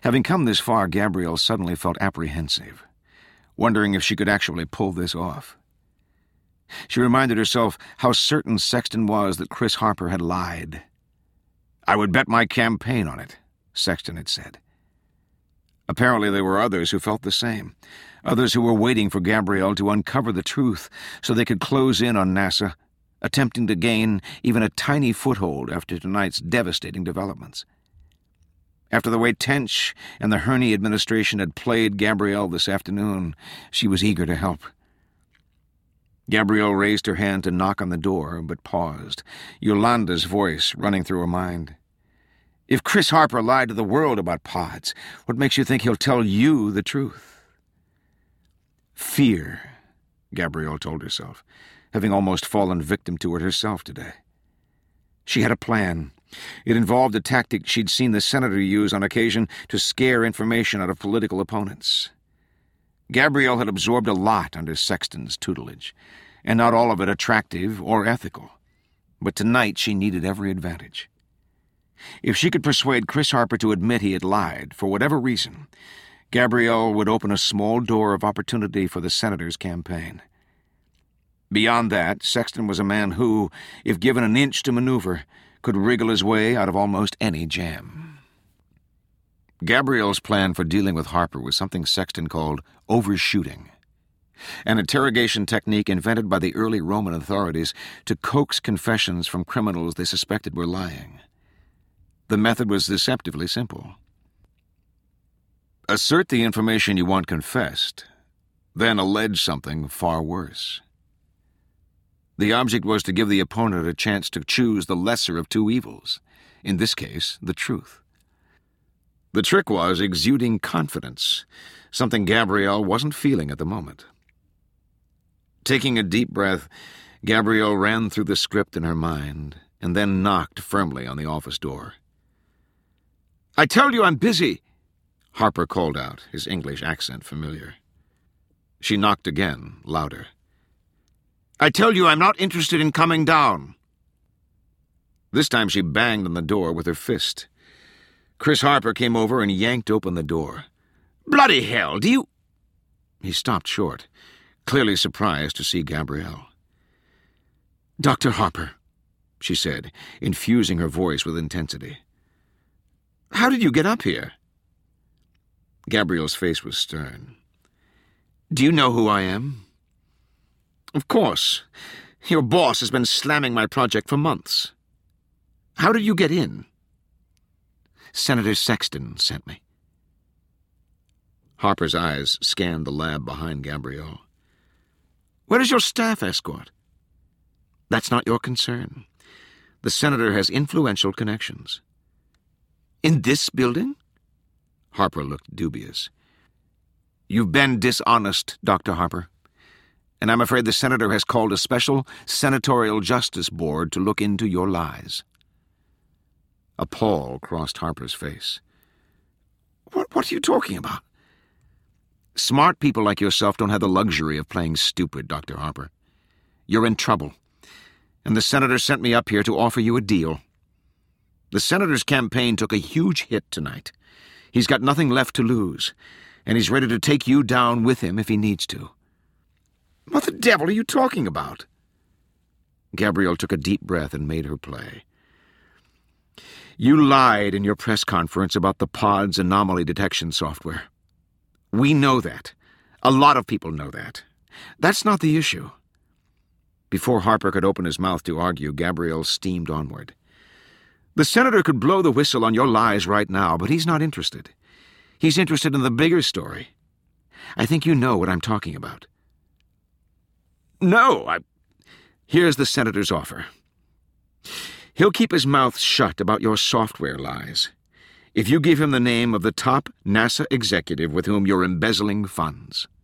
Having come this far, Gabrielle suddenly felt apprehensive, wondering if she could actually pull this off. She reminded herself how certain Sexton was that Chris Harper had lied. "I would bet my campaign on it," Sexton had said. Apparently there were others who felt the same, others who were waiting for Gabrielle to uncover the truth so they could close in on NASA, attempting to gain even a tiny foothold after tonight's devastating developments. After the way Tench and the Herney administration had played Gabrielle this afternoon, she was eager to help. Gabrielle raised her hand to knock on the door, but paused, Yolanda's voice running through her mind. "If Chris Harper lied to the world about pods, what makes you think he'll tell you the truth?" Fear, Gabrielle told herself, having almost fallen victim to it herself today. She had a plan. It involved a tactic she'd seen the senator use on occasion to scare information out of political opponents. Gabrielle had absorbed a lot under Sexton's tutelage, and not all of it attractive or ethical. But tonight she needed every advantage. If she could persuade Chris Harper to admit he had lied, for whatever reason, Gabrielle would open a small door of opportunity for the senator's campaign. Beyond that, Sexton was a man who, if given an inch to maneuver, could wriggle his way out of almost any jam. Gabrielle's plan for dealing with Harper was something Sexton called overshooting, an interrogation technique invented by the early Roman authorities to coax confessions from criminals they suspected were lying. The method was deceptively simple. Assert the information you want confessed, then allege something far worse. The object was to give the opponent a chance to choose the lesser of two evils, in this case, the truth. The trick was exuding confidence, something Gabrielle wasn't feeling at the moment. Taking a deep breath, Gabrielle ran through the script in her mind and then knocked firmly on the office door. "I tell you I'm busy," Harper called out, his English accent familiar. She knocked again, louder. "I tell you I'm not interested in coming down." This time she banged on the door with her fist. Chris Harper came over and yanked open the door. "Bloody hell, do you—" He stopped short, clearly surprised to see Gabrielle. "Dr. Harper," she said, infusing her voice with intensity. "How did you get up here?" Gabrielle's face was stern. "Do you know who I am?" "Of course. Your boss has been slamming my project for months. How did you get in?" "Senator Sexton sent me." Harper's eyes scanned the lab behind Gabrielle. "Where is your staff escort?" "That's not your concern. The senator has influential connections." "In this building?" Harper looked dubious. "You've been dishonest, Dr. Harper, and I'm afraid the senator has called a special senatorial justice board to look into your lies." A pall crossed Harper's face. What are you talking about?" "Smart people like yourself don't have the luxury of playing stupid, Dr. Harper. You're in trouble, and the senator sent me up here to offer you a deal. The senator's campaign took a huge hit tonight. He's got nothing left to lose, and he's ready to take you down with him if he needs to." "What the devil are you talking about?" Gabrielle took a deep breath and made her play. "You lied in your press conference about the pod's anomaly detection software. We know that. A lot of people know that. That's not the issue." Before Harper could open his mouth to argue, Gabrielle steamed onward. "The senator could blow the whistle on your lies right now, but he's not interested. He's interested in the bigger story. I think you know what I'm talking about." "No, Here's the senator's offer. He'll keep his mouth shut about your software lies if you give him the name of the top NASA executive with whom you're embezzling funds."